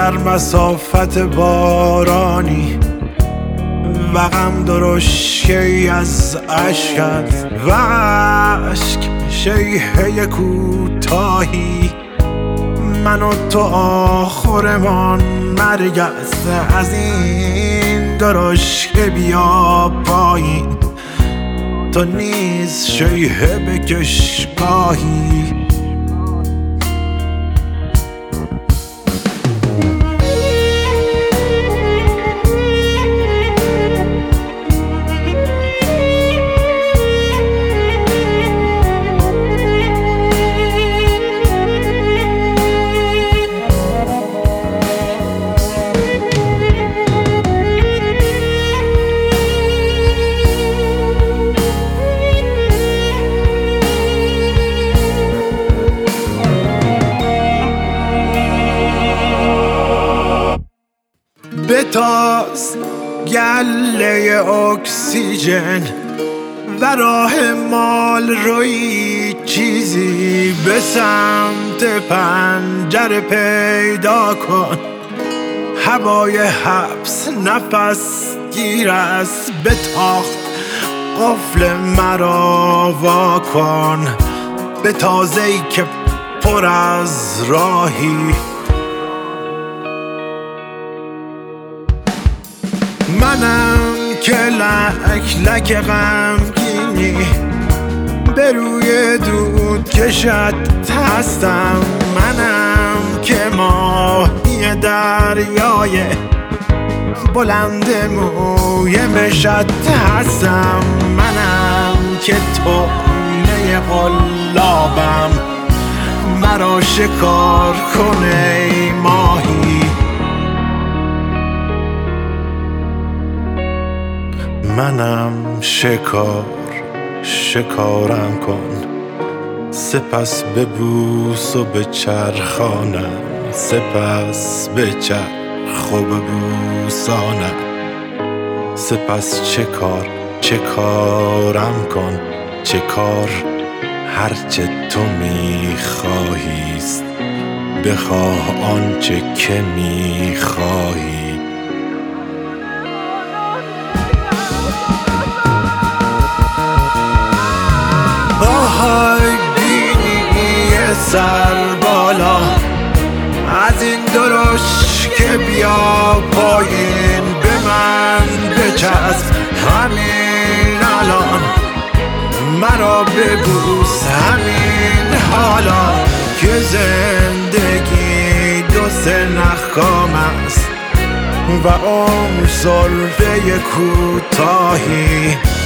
در مسافت بارانی و غم درشکی از عشقت و عشق شیهه کوتاهی، من و تو آخرمان مرگ است. از این درشکه بیا پایین، تو نیز شیهه بکش گاهی. بتاز گله اکسیژن و راه مال روی چیزی به سمت پنجره پیدا کن. هوای حبس نفس گیر است، به تاخت قفل مرا وا کن. به تازه‌ای که پر از راهی، منم که لک لک غمگینی به روی دود کشت هستم. منم که ماهی دریای بلند موی مشت هستم. منم که طعمه قلابم، مرا شکار کن ای ماهی. منم شکارم کن، سپس ببوس و بچرخانم، سپس بچرخ و ببوسانم. سپس چه کارم کن، چه کار هرچه تو میخواهیست، بخواه آنچه که میخواهی. های بینی سر بالا، از این درشکه بیا پایین. به من بچسب همین الان، مرا ببوس همین حالا، که زندگی دو نخکام است و عمر سلفه کوتاهی.